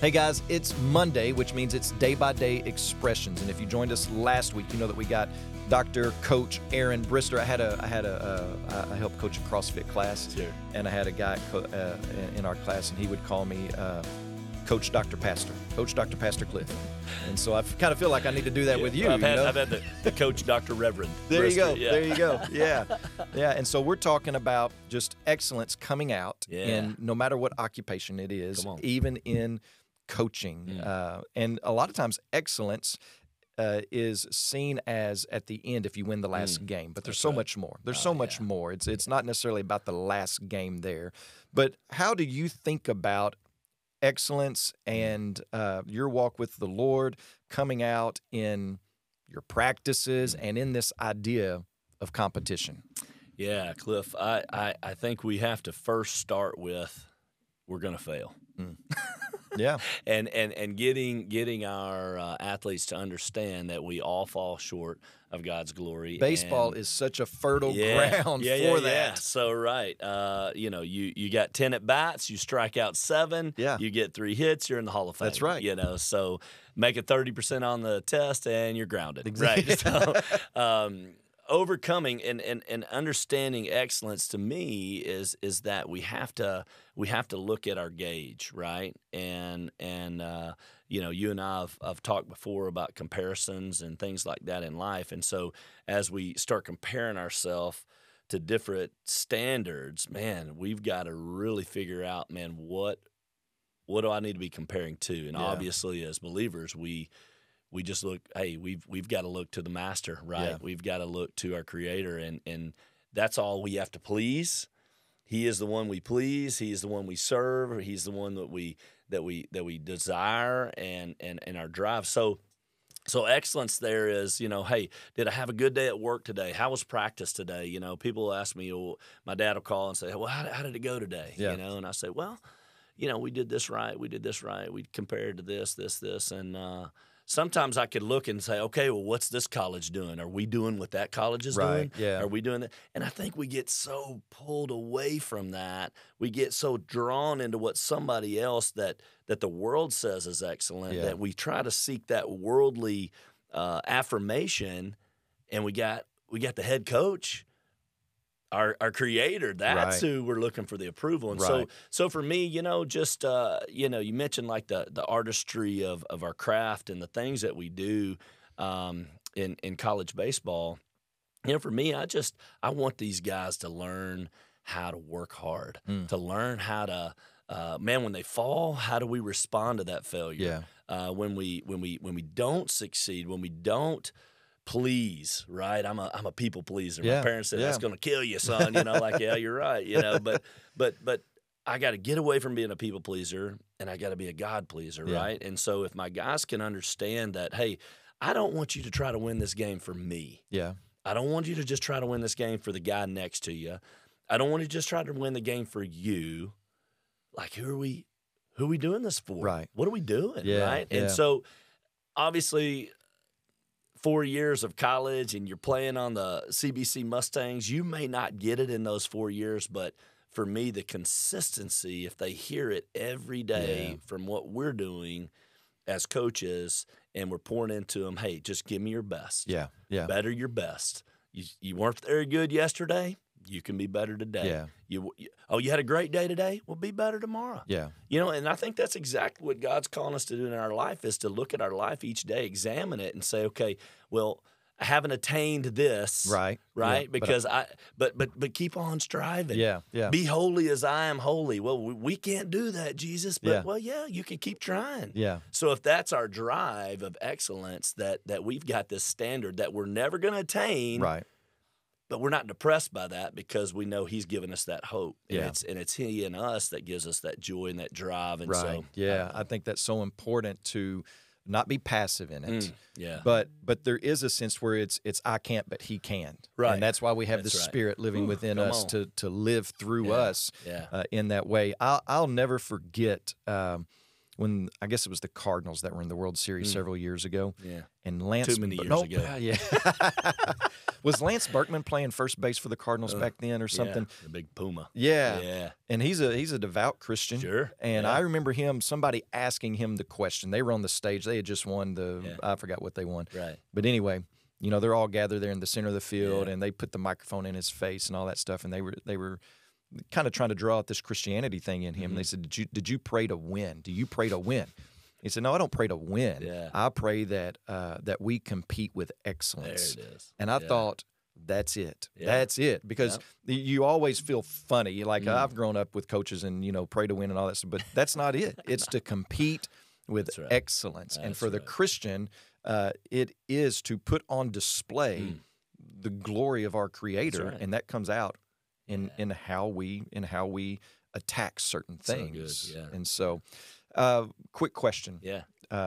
Hey guys, it's Monday, which means it's day-by-day expressions. And if you joined us last week, you know that we got Dr. Coach Aaron Brister. I helped coach a CrossFit class, Sure. and I had a guy in our class, and he would call me Coach Dr. Pastor, Coach Dr. Pastor Cliff. And so I kind of feel like I need to do that with you. I've had the Coach Dr. Reverend. There you go. Yeah. There you go. Yeah. Yeah. And so we're talking about just excellence coming out in no matter what occupation it is, even in coaching. And a lot of times excellence is seen as at the end if you win the last game. But there's so much more. There's so much more. It's not necessarily about the last game there. But how do you think about excellence and your walk with the Lord coming out in your practices and in this idea of competition? Yeah, Cliff, I think we have to first start with we're going to fail. Yeah. And getting our athletes to understand that we all fall short of God's glory. Baseball is such a fertile ground for that. Yeah. So, right. You got 10 at bats, you strike out 7, you get 3 hits, you're in the Hall of Fame. That's right. So make it 30% on the test and you're grounded. Exactly. Right. So, overcoming and understanding excellence to me is that we have to look at our gauge, right? And you and I have talked before about comparisons and things like that in life. And so as we start comparing ourselves to different standards, man, we've got to really figure out, man, what do I need to be comparing to? And obviously as believers, we just look, hey, we've got to look to the master, right? Yeah. We've got to look to our creator, and that's all we have to please. He is the one we please. He is the one we serve. He's the one that we desire and our drive. So excellence there is, hey, did I have a good day at work today? How was practice today? People ask me, my dad will call and say, well, how did it go today? Yeah. And I say, well, we did this right. We did this right. We compared to this, and sometimes I could look and say, okay, well, what's this college doing? Are we doing what that college is doing? Yeah. Are we doing that? And I think we get so pulled away from that. We get so drawn into what somebody else that the world says is excellent that we try to seek that worldly affirmation. And we got the head coach, our creator. That's who we're looking for the approval. And so for me, you mentioned like the artistry of our craft and the things that we do in college baseball. For me, I want these guys to learn how to work hard, to learn how to when they fall, how do we respond to that failure? When we don't succeed, when we don't please, right? I'm a people pleaser. My parents said that's going to kill you, son. Yeah, you're right. But I got to get away from being a people pleaser, and I got to be a God pleaser, right? And so if my guys can understand that, hey, I don't want you to try to win this game for me. Yeah. I don't want you to just try to win this game for the guy next to you. I don't want you to just try to win the game for you. Like, who are we doing this for? Right. What are we doing? Yeah. Right. And so obviously 4 years of college and you're playing on the CBC Mustangs, you may not get it in those 4 years, but for me, the consistency, if they hear it every day from what we're doing as coaches and we're pouring into them, hey, just give me your best. Yeah. Yeah. Better your best. You weren't very good yesterday. You can be better today. Yeah. You had a great day today? Well, be better tomorrow. Yeah. And I think that's exactly what God's calling us to do in our life is to look at our life each day, examine it, and say, okay, well, I haven't attained this. Right. Right? Yeah. Because but keep on striving. Yeah. Yeah. Be holy as I am holy. Well, we can't do that, Jesus. But you can keep trying. Yeah. So if that's our drive of excellence, that we've got this standard that we're never going to attain. Right. But we're not depressed by that because we know He's given us that hope. Yeah. And it's He in us that gives us that joy and that drive. And so, I think that's so important to not be passive in it. Yeah. But there is a sense where it's I can't, but He can. Right. And that's why we have That's the right. Spirit living within us to live through us Yeah. in that way. I'll never forget when I guess it was the Cardinals that were in the World Series several years ago. Yeah. And Lance Too many years ago. Yeah. Was Lance Berkman playing first base for the Cardinals back then or something? Yeah, the big Puma. Yeah. Yeah. And he's a devout Christian. Sure. And I remember somebody asking him the question. They were on the stage. They had just won I forgot what they won. Right. But anyway, they're all gathered there in the center of the field, and they put the microphone in his face and all that stuff. And they were kind of trying to draw out this Christianity thing in him. Mm-hmm. They said, did you pray to win? Do you pray to win? He said, no, I don't pray to win. Yeah. I pray that we compete with excellence. There it is. And I thought, that's it. Yeah. That's it. Because you always feel funny. Like I've grown up with coaches and, pray to win and all that stuff. But that's not it. It's to compete with excellence. And for the Christian, it is to put on display the glory of our Creator. And that comes out in how we attack certain things. So good. Yeah. And so quick question. Yeah.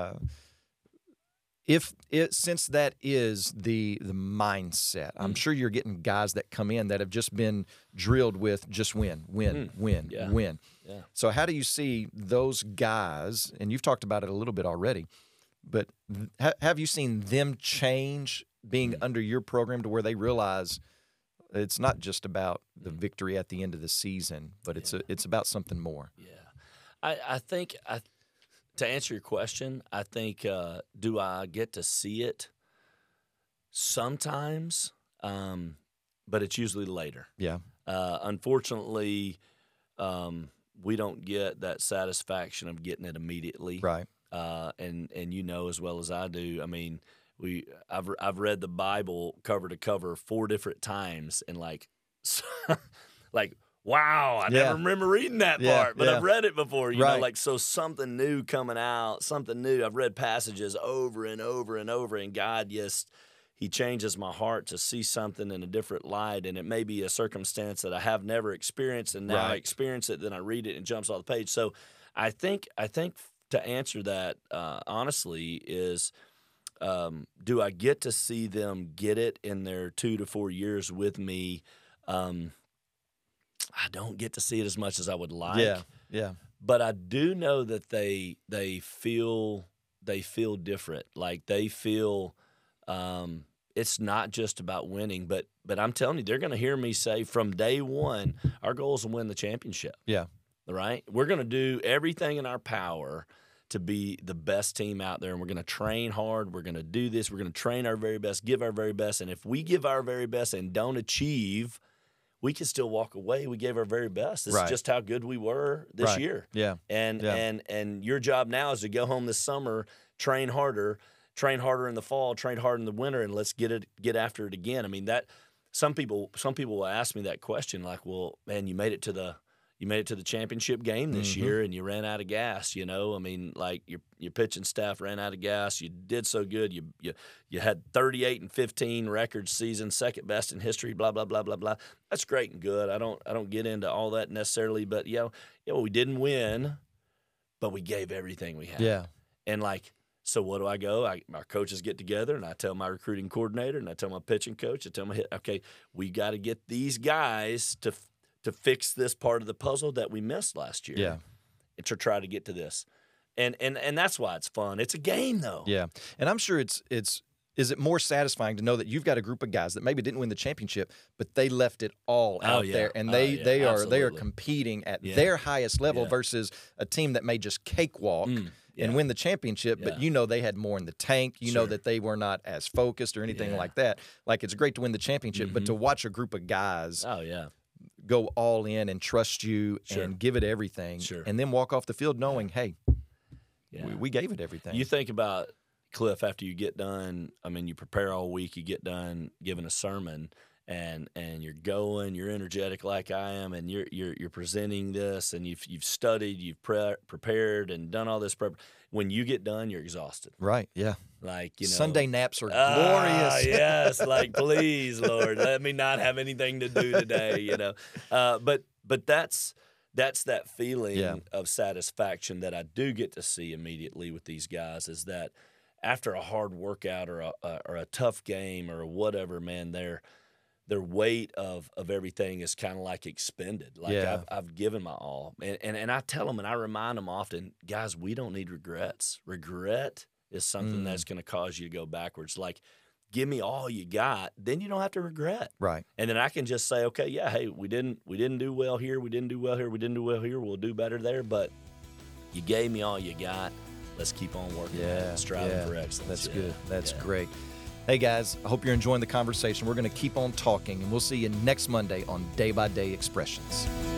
Since that is the mindset, I'm sure you're getting guys that come in that have just been drilled with just win. Yeah. So how do you see those guys, and you've talked about it a little bit already, but have you seen them change being under your program to where they realize it's not just about the victory at the end of the season, but it's about something more? Yeah. I think to answer your question, I think do I get to see it sometimes, but it's usually later. Yeah. Unfortunately, we don't get that satisfaction of getting it immediately. Right. And as well as I do, I mean, I've read the Bible cover to cover 4 different times, and like wow, I never remember reading that part, but I've read it before, you know, like, so something new coming out, something new. I've read passages over and over and over, and God, He changes my heart to see something in a different light, and it may be a circumstance that I have never experienced, and now I experience it, then I read it and it jumps off the page. So I think to answer that honestly is, do I get to see them get it in their 2 to 4 years with me? I don't get to see it as much as I would like. Yeah. But I do know that they feel different. Like they feel it's not just about winning, but I'm telling you, they're going to hear me say from day one, our goal is to win the championship. Yeah. Right? We're going to do everything in our power to be the best team out there, and we're going to train hard. We're going to do this. We're going to train our very best, give our very best. And if we give our very best and don't achieve, we can still walk away. We gave our very best. This is just how good we were this year. Yeah. And your job now is to go home this summer, train harder in the fall, train hard in the winter, and let's get after it again. I mean, that some people will ask me that question, like, well, man, you made it to the championship game this year, and you ran out of gas. I mean, like your pitching staff ran out of gas. You did so good. You had 38-15 record season, second best in history. Blah blah blah blah blah. That's great and good. I don't get into all that necessarily, but we didn't win, but we gave everything we had. Yeah, and like. So what do I go? Our coaches get together, and I tell my recruiting coordinator, and I tell my pitching coach, I tell my okay, we got to get these guys to fix this part of the puzzle that we missed last year. Yeah. And to try to get to this. And that's why it's fun. It's a game, though. Yeah. And I'm sure is it more satisfying to know that you've got a group of guys that maybe didn't win the championship, but they left it all out there, and they are competing at their highest level versus a team that may just cakewalk and win the championship, but they had more in the tank. You know that they were not as focused or anything like that. Like, it's great to win the championship, but to watch a group of guys go all in and trust you and give it everything, and then walk off the field knowing, hey, we gave it everything. You think about, Cliff, after you get done, I mean, you prepare all week, you get done giving a sermon, and you're going, you're energetic like I am, and you're presenting this, and you've studied, you've prepared and done all this prep. When you get done, you're exhausted. Right, yeah. Like, Sunday naps are glorious. Yes, like, please, Lord, let me not have anything to do today, But that's that feeling of satisfaction that I do get to see immediately with these guys, is that after a hard workout or a tough game or whatever, man, their weight of everything is kind of like expended. Like I've given my all. And I tell them and I remind them often, guys, we don't need regrets. Regret is something that's going to cause you to go backwards. Like, give me all you got, then you don't have to regret. Right. And then I can just say, okay, yeah, hey, we didn't do well here, we didn't do well here, we didn't do well here, we'll do better there, but you gave me all you got. Let's keep on working and striving for excellence. That's good. That's great. Hey, guys, I hope you're enjoying the conversation. We're going to keep on talking, and we'll see you next Monday on Day by Day Expressions.